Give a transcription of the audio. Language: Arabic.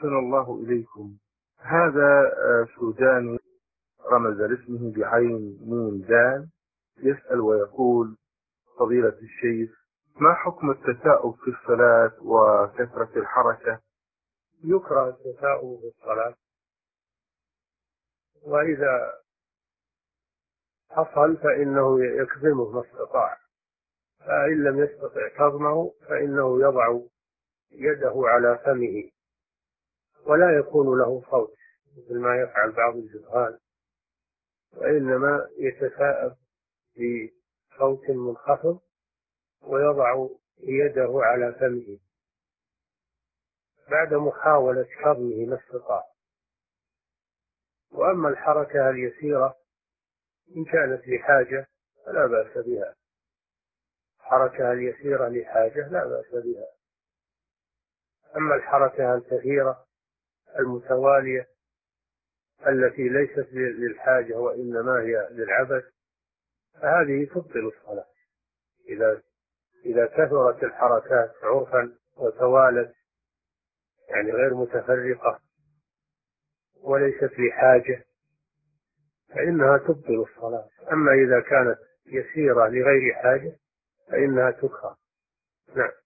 أحسن الله إليكم. هذا سوداني رمز لاسمه بعين ميم دال، يسأل ويقول: فضيلة الشيخ، ما حكم التثاؤب في الصلاة وكثرة الحركة؟ يكره التثاؤب في الصلاة، وإذا حصل فإنه يكظمه ما استطاع، فإن لم يستطع كظمه فإنه يضع يده على فمه ولا يكون له صوت مثل ما يفعل بعض الجهال، وإنما يتثاءب بصوت منخفض ويضع يده على فمه بعد محاولة كظمه ما استطاع. وأما الحركة اليسيرة إن كانت لحاجة فلا بأس بها، الحركة اليسيرة لحاجة لا بأس بها. أما الحركة الكثيرة المتوالية التي ليست للحاجة وإنما هي للعبث فهذه تبطل الصلاة. إذا كثرت الحركات عرفا وتوالت، يعني غير متفرقة وليست لحاجة، فإنها تبطل الصلاة. أما إذا كانت يسيرة لغير حاجة فإنها تكره. نعم.